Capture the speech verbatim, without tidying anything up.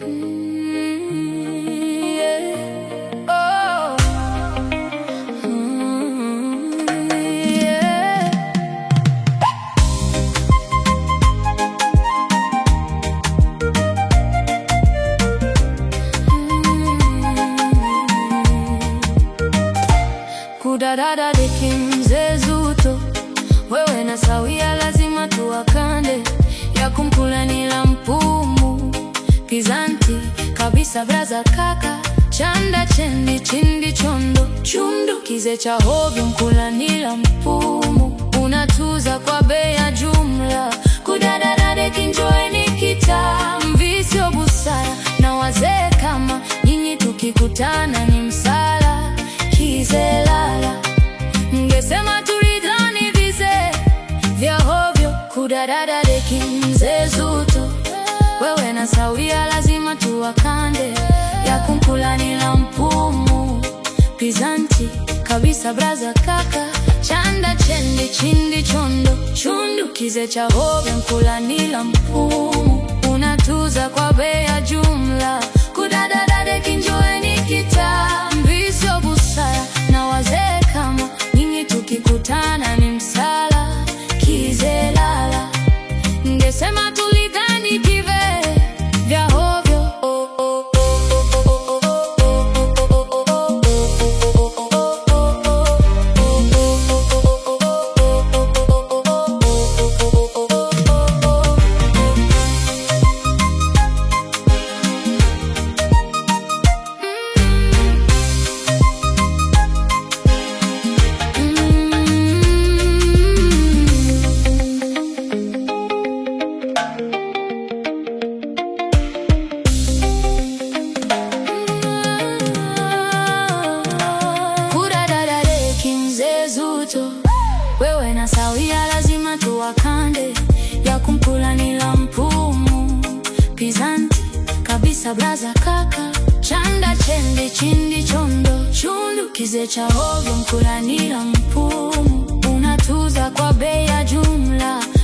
Kudadada deki mzee Zuto, wewe na Sawia lazima tuwakande. Ya kumpula nila mpumu, Pizanti kabisa braza kaka. Chanda chendi chindi chondo, chundu kize cha hovyo mkula nila mpumu. Unatuza kwa bei ya jumla, kudadada deki njoeni kita. Mvisio busara na wazee kama nyinyi tukikutana ni msala. Kize lala, mngesema tulidhani vize vya hovyo. Kudadada deki mzee Zuto, wewe na Sawia lazima tuwakande. Ya kumpula nila mpumu, Pizanti kabisa braza kaka. Chanda chendi chindi chondo, chundu kize cha hovyo mkula nila mpumu. Unatuza kwa bei ya jumla, kudadada deki njoeni kita. Mvisio busara na wazee kama nyinyi tukikutana ni msala. Kize lala, ngesema tulidhani kive vya hovyo. Wewe na Sawia lazima tuwakande. Ya kumpula nila mpumu, Pizanti kabisa braza kaka. Chanda chendi chindi chondo, chundu kize cha hovyo mkula nila mpumu. Unatuza kwa bei ya jumla,